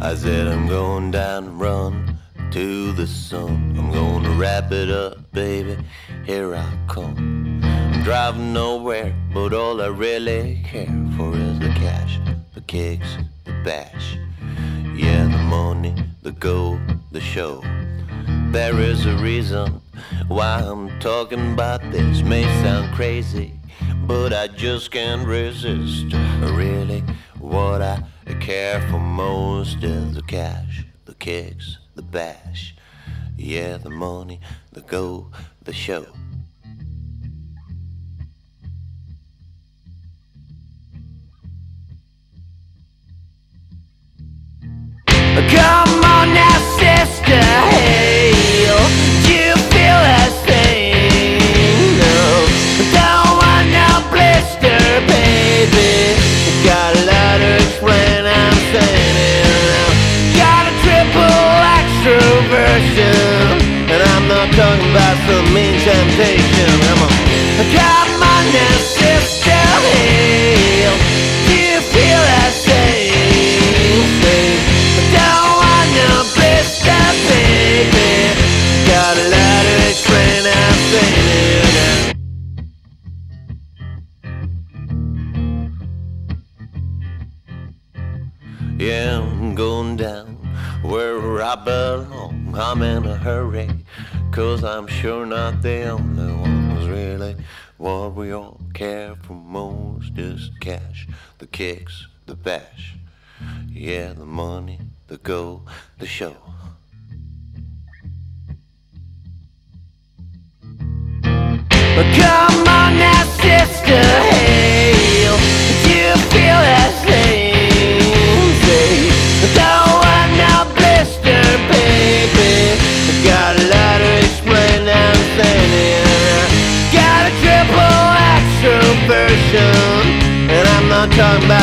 I said I'm going down and run to the sun. I'm gonna wrap it up, baby, here I come. I'm driving nowhere, but all I really care for is the cash, the kicks, the bash. Yeah, the money, the gold, the show. There is a reason why I'm talking about this. May sound crazy, but I just can't resist. Really, what I care for most is the cash, the kicks, the bash. Yeah, the money, the gold, the show. Come on now, sister, hey, do you feel that thing? No, don't want no blister, baby. Got a lot to explain, I'm saying it now. Got a triple extroversion, and I'm not talking about some mean temptation. Come on now, sister, hey, do you feel that thing? Don't want no blister, baby. Got a lot to explain, I'm saying it now. Yeah, I'm going down where I belong. I'm in a hurry, 'cause I'm sure not the only ones. Really, what we all care for most is cash, the kicks, the bash. Yeah, the money, the gold, the show. Come on now, sister, hey, do you feel that thing? Say, don't want no blister, baby. Got a lot to explain, I'm saying it. Got a triple extroversion, and I'm not talking about